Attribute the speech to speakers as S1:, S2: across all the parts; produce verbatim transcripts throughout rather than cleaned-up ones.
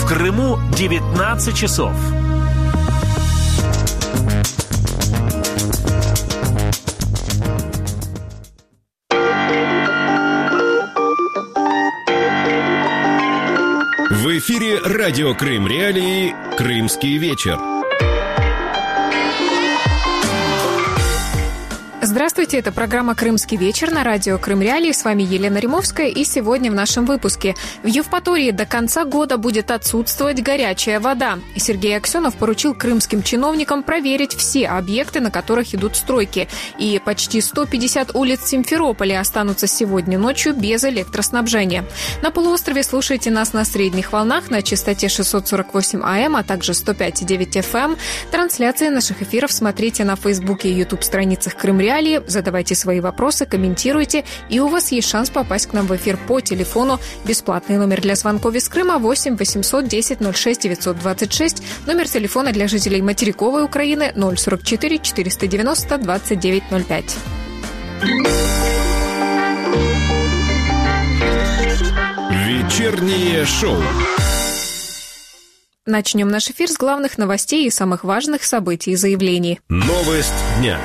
S1: Крыму девятнадцать часов.
S2: В эфире радио Крым Реалии «Крымский вечер».
S3: Здравствуйте, это программа «Крымский вечер» на радио Крым Реалии. С вами Елена Римовская, и сегодня в нашем выпуске. В Евпатории до конца года будет отсутствовать горячая вода. Сергей Аксенов поручил крымским чиновникам проверить все объекты, на которых идут стройки. И почти сто пятьдесят улиц Симферополя останутся сегодня ночью без электроснабжения. На полуострове слушайте нас на средних волнах на частоте шестьсот сорок восемь эй эм, а также сто пять и девять эф эм. Трансляции наших эфиров смотрите на Фейсбуке и Ютуб-страницах Крым Реалии. Задавайте свои вопросы, комментируйте, и у вас есть шанс попасть к нам в эфир по телефону. Бесплатный номер для звонков из Крыма восемь восемьсот десять ноль шесть девятьсот двадцать шесть. Номер телефона для жителей материковой Украины ноль сорок четыре четыреста девяносто двадцать девять ноль пять.
S2: Вечернее шоу.
S3: Начнем наш эфир с главных новостей и самых важных событий и заявлений.
S2: Новость дня.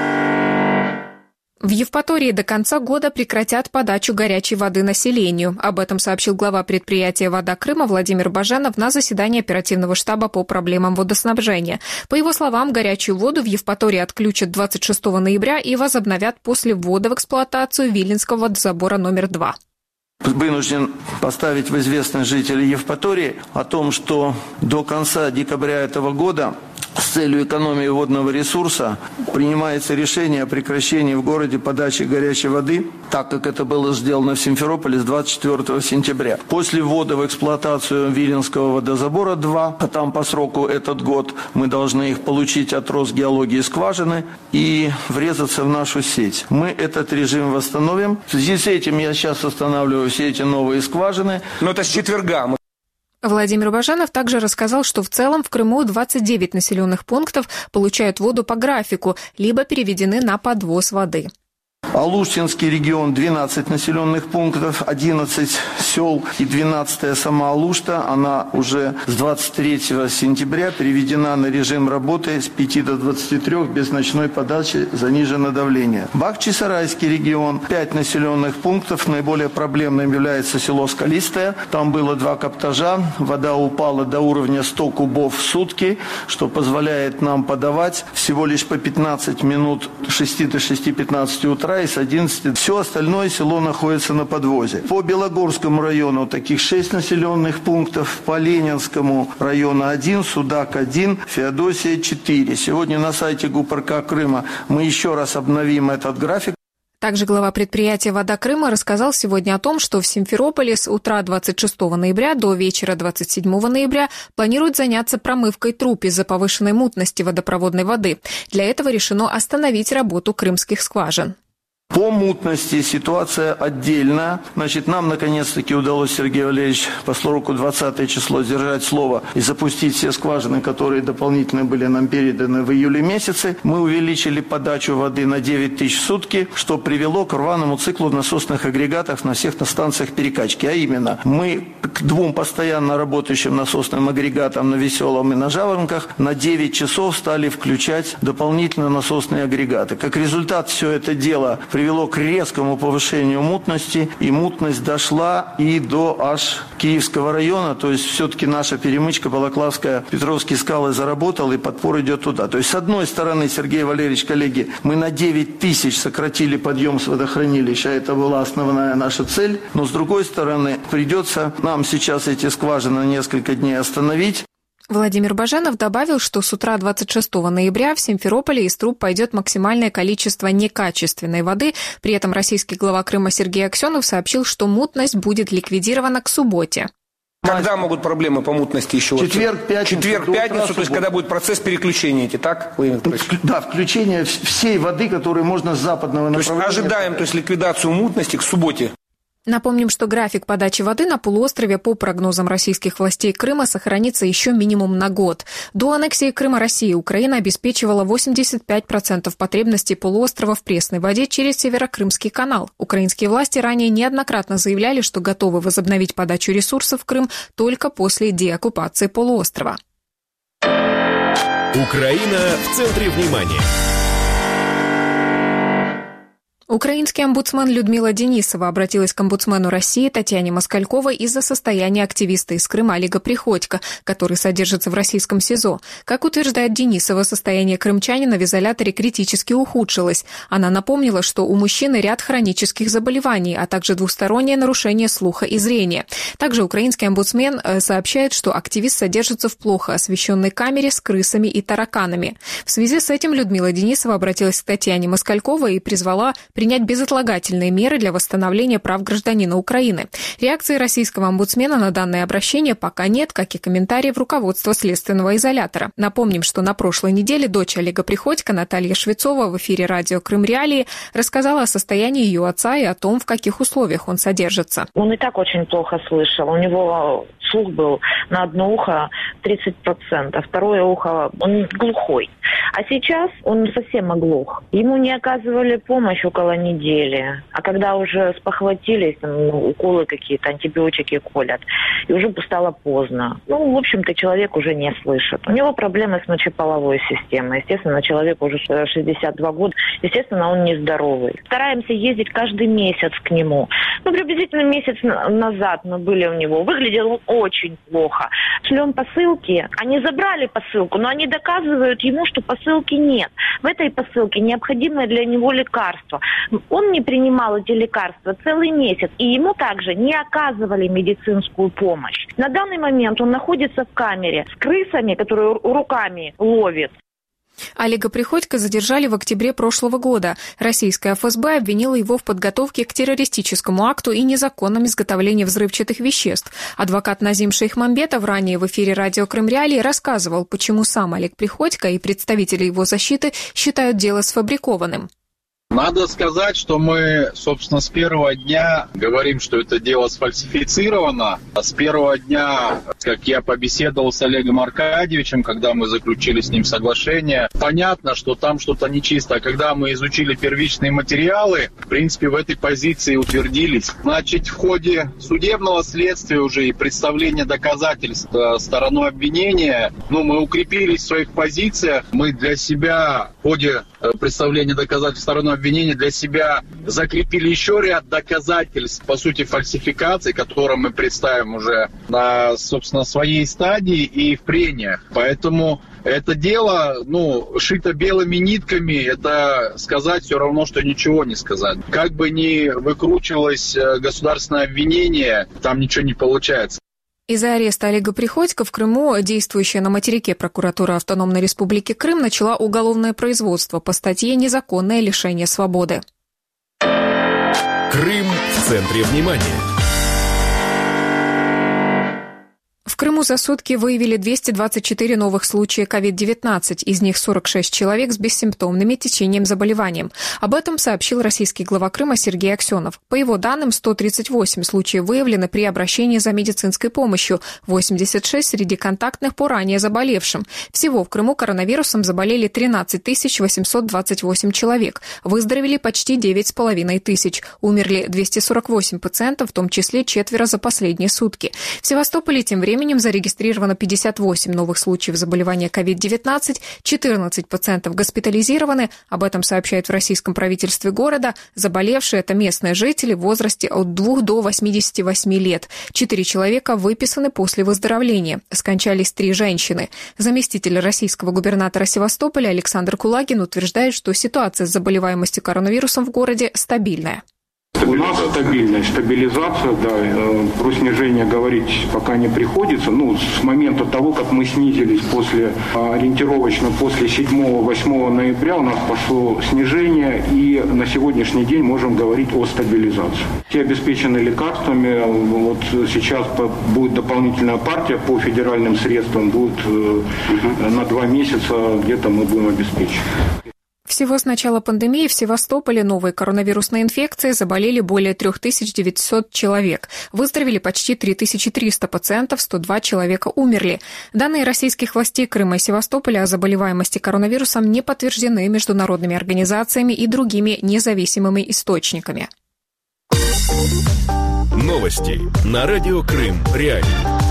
S3: В Евпатории до конца года прекратят подачу горячей воды населению. Об этом сообщил глава предприятия «Вода Крыма» Владимир Баженов на заседании оперативного штаба по проблемам водоснабжения. По его словам, горячую воду в Евпатории отключат двадцать шестого ноября и возобновят после ввода в эксплуатацию Виленского водозабора номер два.
S4: Вынужден поставить в известность жителей Евпатории о том, что до конца декабря этого года с целью экономии водного ресурса принимается решение о прекращении в городе подачи горячей воды, так как это было сделано в Симферополе с двадцать четвёртого сентября. После ввода в эксплуатацию Виленского водозабора два, а там по сроку этот год, мы должны их получить от Росгеологии скважины и врезаться в нашу сеть. Мы этот режим восстановим. В связи с этим я сейчас останавливаю все эти новые скважины.
S5: Но это с четверга.
S3: Владимир Баженов также рассказал, что в целом в Крыму двадцать девять населенных пунктов получают воду по графику, либо переведены на подвоз воды.
S4: Алуштинский регион двенадцать населенных пунктов, одиннадцать сел и двенадцатая сама Алушта. Она уже с двадцать третьего сентября переведена на режим работы с пяти до двадцати трёх без ночной подачи, занижено давление. Бахчисарайский регион, пять населенных пунктов. Наиболее проблемным является село Скалистое. Там было два каптажа. Вода упала до уровня сто кубов в сутки, что позволяет нам подавать всего лишь по пятнадцать минут с шести до шести пятнадцати утра и с одиннадцати. Все остальное село находится на подвозе. По Белогорскому району таких шесть населенных пунктов, по Ленинскому району один, Судак один, Феодосия четыре. Сегодня на сайте ГУПРК Крыма мы еще раз обновим этот график.
S3: Также глава предприятия «Вода Крыма» рассказал сегодня о том, что в Симферополе с утра двадцать шестого ноября до вечера двадцать седьмого ноября планируют заняться промывкой труб из-за повышенной мутности водопроводной воды. Для этого решено остановить работу крымских скважин.
S4: По мутности ситуация отдельная. Значит, нам наконец-таки удалось, Сергей Валерьевич, по сроку двадцатое число сдержать слово и запустить все скважины, которые дополнительно были нам переданы в июле месяце. Мы увеличили подачу воды на девять тысяч в сутки, что привело к рваному циклу в насосных агрегатах на всех станциях перекачки. А именно, мы к двум постоянно работающим насосным агрегатам на Веселом и на Жаворонках на девять часов стали включать дополнительно насосные агрегаты. Как результат, все это дело привело к резкому повышению мутности, и мутность дошла и до аж Киевского района, то есть все-таки наша перемычка Балаклавская, Петровские скалы заработала, и подпор идет туда. То есть с одной стороны, Сергей Валерьевич, коллеги, мы на девять тысяч сократили подъем с водохранилища, это была основная наша цель, но с другой стороны, придется нам сейчас эти скважины на несколько дней остановить.
S3: Владимир Баженов добавил, что с утра двадцать шестого ноября в Симферополе из труб пойдет максимальное количество некачественной воды. При этом российский глава Крыма Сергей Аксенов сообщил, что мутность будет ликвидирована к субботе.
S5: Когда могут проблемы по мутности еще?
S4: Четверг, пятницу.
S5: Четверг, пятницу, то есть когда будет процесс переключения эти, так?
S4: Да, включение всей воды, которую можно с западного направления.
S5: То есть ожидаем, то есть ликвидацию мутности к субботе.
S3: Напомним, что график подачи воды на полуострове по прогнозам российских властей Крыма сохранится еще минимум на год. До аннексии Крыма России Украина обеспечивала восемьдесят пять процентов потребностей полуострова в пресной воде через Северокрымский канал. Украинские власти ранее неоднократно заявляли, что готовы возобновить подачу ресурсов в Крым только после деоккупации полуострова.
S2: Украина в центре внимания.
S3: Украинский омбудсмен Людмила Денисова обратилась к омбудсмену России Татьяне Москальковой из-за состояния активиста из Крыма Олега Приходько, который содержится в российском СИЗО. Как утверждает Денисова, состояние крымчанина в изоляторе критически ухудшилось. Она напомнила, что у мужчины ряд хронических заболеваний, а также двустороннее нарушение слуха и зрения. Также украинский омбудсмен сообщает, что активист содержится в плохо освещенной камере с крысами и тараканами. В связи с этим Людмила Денисова обратилась к Татьяне Москальковой и призвала принять безотлагательные меры для восстановления прав гражданина Украины. Реакции российского омбудсмена на данное обращение пока нет, как и комментариев руководства следственного изолятора. Напомним, что на прошлой неделе дочь Олега Приходько Наталья Швецова в эфире радио «Крым Реалии» рассказала о состоянии ее отца и о том, в каких условиях он содержится.
S6: Он и так очень плохо слышал. У него слух был на одно ухо тридцать процентов, второе ухо он глухой. А сейчас он совсем оглох. Ему не оказывали помощь около недели. А когда уже спохватились, там, ну, уколы какие-то, антибиотики колят, и уже стало поздно. Ну, в общем-то, человек уже не слышит. У него проблемы с мочеполовой системой. Естественно, человеку уже шестьдесят два года. Естественно, он нездоровый. Стараемся ездить каждый месяц к нему. Ну, приблизительно месяц назад мы были у него. Выглядел он очень плохо. Шлем посылки. Они забрали посылку, но они доказывают ему, что посылки нет. В этой посылке необходимое для него лекарство. Он не принимал эти лекарства целый месяц, и ему также не оказывали медицинскую помощь. На данный момент он находится в камере с крысами, которые руками ловит.
S3: Олега Приходько задержали в октябре прошлого года. Российская эф эс бэ обвинила его в подготовке к террористическому акту и незаконном изготовлении взрывчатых веществ. Адвокат Назим Шейхмамбетов ранее в эфире радио «Крым Реалии» рассказывал, почему сам Олег Приходько и представители его защиты считают дело сфабрикованным.
S7: Надо сказать, что мы, собственно, с первого дня говорим, что это дело сфальсифицировано. С первого дня, как я побеседовал с Олегом Аркадьевичем, когда мы заключили с ним соглашение, понятно, что там что-то нечисто. А когда мы изучили первичные материалы, в принципе, в этой позиции утвердились. Значит, в ходе судебного следствия уже и представления доказательств стороной обвинения, ну, мы укрепились в своих позициях. Мы для себя в ходе представления доказательств стороной обвинения для себя закрепили еще ряд доказательств, по сути, фальсификаций, которые мы представим уже на, собственно, своей стадии и в прениях. Поэтому это дело, ну, шито белыми нитками, это сказать все равно, что ничего не сказать. Как бы ни выкручивалось государственное обвинение, там ничего не получается.
S3: Из-за ареста Олега Приходько в Крыму действующая на материке прокуратура Автономной Республики Крым начала уголовное производство по статье «Незаконное лишение свободы».
S2: Крым в центре внимания.
S3: В Крыму за сутки выявили двести двадцать четыре новых случая ковид девятнадцать, из них сорок шесть человек с бессимптомным течением заболевания. Об этом сообщил российский глава Крыма Сергей Аксенов. По его данным, сто тридцать восемь случаев выявлены при обращении за медицинской помощью, восемьдесят шесть среди контактных по ранее заболевшим. Всего в Крыму коронавирусом заболели тринадцать тысяч восемьсот двадцать восемь человек, выздоровели почти девять с половиной тысяч, умерли двести сорок восемь пациентов, в том числе четверо за последние сутки. В Севастополе тем временем зарегистрировано пятьдесят восемь новых случаев заболевания ковид девятнадцать, четырнадцать пациентов госпитализированы. Об этом сообщают в российском правительстве города. Заболевшие – это местные жители в возрасте от двух до восьмидесяти восьми лет. Четыре человека выписаны после выздоровления. Скончались три женщины. Заместитель российского губернатора Севастополя Александр Кулагин утверждает, что ситуация с заболеваемостью коронавирусом в городе стабильная.
S8: У нас стабильность, стабилизация, да, про снижение говорить пока не приходится. Ну, с момента того, как мы снизились после, ориентировочно после седьмого-восьмого ноября у нас пошло снижение, и на сегодняшний день можем говорить о стабилизации. Все обеспечены лекарствами, вот сейчас будет дополнительная партия по федеральным средствам, будет на два месяца где-то мы будем обеспечены.
S3: В Всего с начала пандемии в Севастополе новой коронавирусной инфекцией заболели более три тысячи девятьсот человек. Выздоровели почти три тысячи триста пациентов, сто два человека умерли. Данные российских властей Крыма и Севастополя о заболеваемости коронавирусом не подтверждены международными организациями и другими независимыми источниками.
S2: Новости на радио Крым Реалии.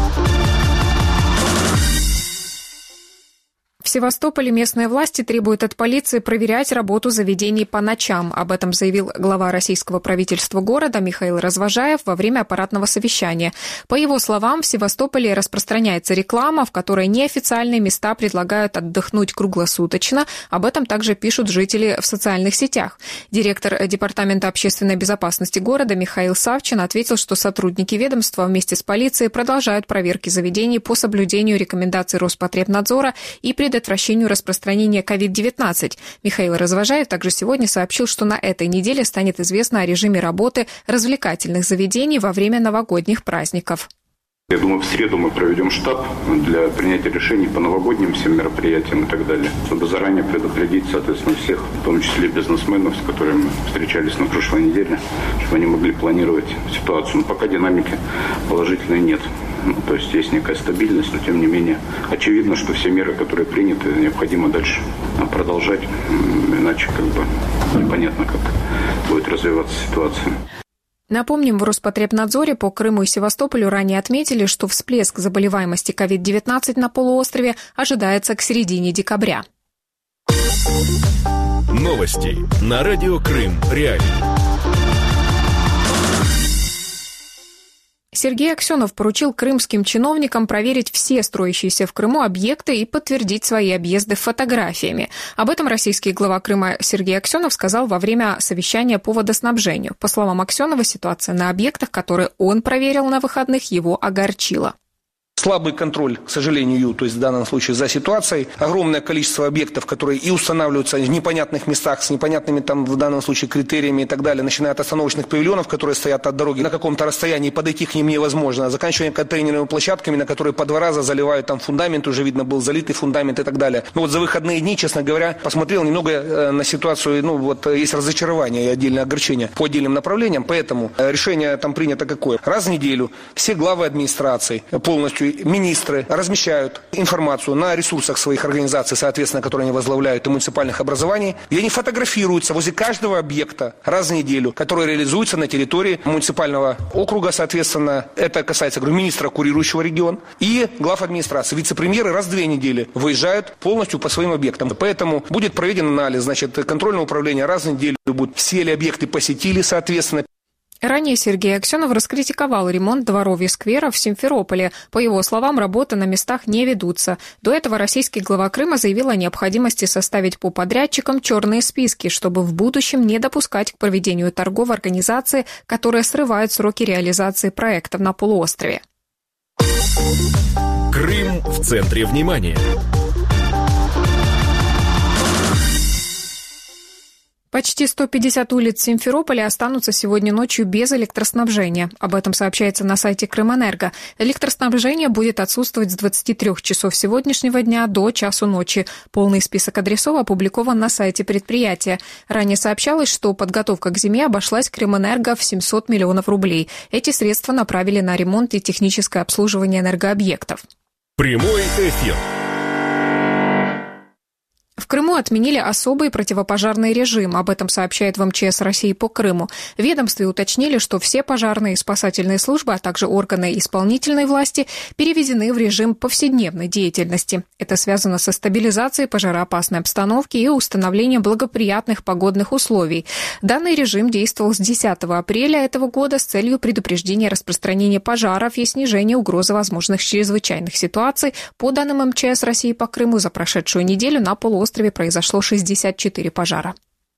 S3: В Севастополе местные власти требуют от полиции проверять работу заведений по ночам. Об этом заявил глава российского правительства города Михаил Развожаев во время аппаратного совещания. По его словам, в Севастополе распространяется реклама, в которой неофициальные места предлагают отдохнуть круглосуточно. Об этом также пишут жители в социальных сетях. Директор Департамента общественной безопасности города Михаил Савчин ответил, что сотрудники ведомства вместе с полицией продолжают проверки заведений по соблюдению рекомендаций Роспотребнадзора и предотвращению предотвращению распространения ковид девятнадцать. Михаил Развожаев также сегодня сообщил, что на этой неделе станет известно о режиме работы развлекательных заведений во время новогодних праздников.
S8: Я думаю, в среду мы проведем штаб для принятия решений по новогодним всем мероприятиям и так далее, чтобы заранее предупредить, соответственно, всех, в том числе бизнесменов, с которыми мы встречались на прошлой неделе, чтобы они могли планировать ситуацию. Но пока динамики положительной нет. Ну, то есть есть некая стабильность, но тем не менее очевидно, что все меры, которые приняты, необходимо дальше продолжать, иначе как бы непонятно, как будет развиваться ситуация.
S3: Напомним, в Роспотребнадзоре по Крыму и Севастополю ранее отметили, что всплеск заболеваемости ковид девятнадцать на полуострове ожидается к середине декабря.
S2: Новости на радио Крым Реалии.
S3: Сергей Аксенов поручил крымским чиновникам проверить все строящиеся в Крыму объекты и подтвердить свои объезды фотографиями. Об этом российский глава Крыма Сергей Аксенов сказал во время совещания по водоснабжению. По словам Аксенова, ситуация на объектах, которые он проверил на выходных, его огорчила.
S5: Слабый контроль, к сожалению, то есть в данном случае за ситуацией. Огромное количество объектов, которые и устанавливаются в непонятных местах, с непонятными там в данном случае критериями и так далее, начиная от остановочных павильонов, которые стоят от дороги на каком-то расстоянии, подойти к ним невозможно, заканчивая контейнерными площадками, на которые по два раза заливают там фундамент, уже видно был залитый фундамент и так далее. Но вот за выходные дни, честно говоря, посмотрел немного на ситуацию, ну вот есть разочарование и отдельное огорчение по отдельным направлениям, поэтому решение там принято какое? Раз в неделю все главы администрации полностью министры размещают информацию на ресурсах своих организаций, соответственно, которые они возглавляют, и муниципальных образований, и они фотографируются возле каждого объекта раз в неделю, который реализуется на территории муниципального округа, соответственно, это касается, говорю, министра, курирующего регион, и глав администрации. Вице-премьеры раз в две недели выезжают полностью по своим объектам. Поэтому будет проведен анализ, значит, контрольное управление раз в неделю будет, все ли объекты посетили, соответственно.
S3: Ранее Сергей Аксенов раскритиковал ремонт дворовья сквера в Симферополе. По его словам, работы на местах не ведутся. До этого российский глава Крыма заявил о необходимости составить по подрядчикам черные списки, чтобы в будущем не допускать к проведению торгов организации, которые срывают сроки реализации проектов на полуострове.
S2: Крым в центре внимания.
S3: Почти сто пятьдесят улиц Симферополя останутся сегодня ночью без электроснабжения. Об этом сообщается на сайте Крымэнерго. Электроснабжение будет отсутствовать с двадцати трёх часов сегодняшнего дня до часу ночи. Полный список адресов опубликован на сайте предприятия. Ранее сообщалось, что подготовка к зиме обошлась Крымэнерго в семьсот миллионов рублей. Эти средства направили на ремонт и техническое обслуживание энергообъектов.
S2: Прямой эфир.
S3: В Крыму отменили особый противопожарный режим. Об этом сообщает в эм че эс России по Крыму. В ведомстве уточнили, что все пожарные и спасательные службы, а также органы исполнительной власти переведены в режим повседневной деятельности. Это связано со стабилизацией пожароопасной обстановки и установлением благоприятных погодных условий. Данный режим действовал с десятого апреля этого года с целью предупреждения распространения пожаров и снижения угрозы возможных чрезвычайных ситуаций. По данным эм че эс России по Крыму, за прошедшую неделю на полуострове острове произошло шестьдесят четыре пожара.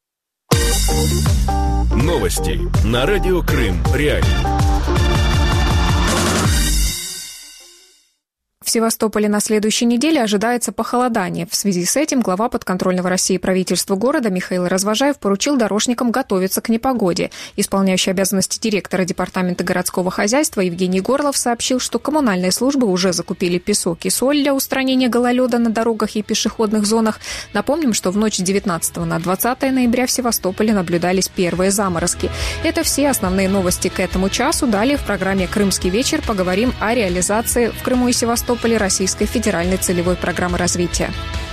S2: Новости на радио Крым Реалии.
S3: В Севастополе на следующей неделе ожидается похолодание. В связи с этим глава подконтрольного России правительства города Михаил Развожаев поручил дорожникам готовиться к непогоде. Исполняющий обязанности директора департамента городского хозяйства Евгений Горлов сообщил, что коммунальные службы уже закупили песок и соль для устранения гололеда на дорогах и пешеходных зонах. Напомним, что в ночь с девятнадцатого на двадцатое ноября в Севастополе наблюдались первые заморозки. Это все основные новости к этому часу. Далее в программе «Крымский вечер» поговорим о реализации в Крыму и Севастополе Российской федеральной целевой программы развития.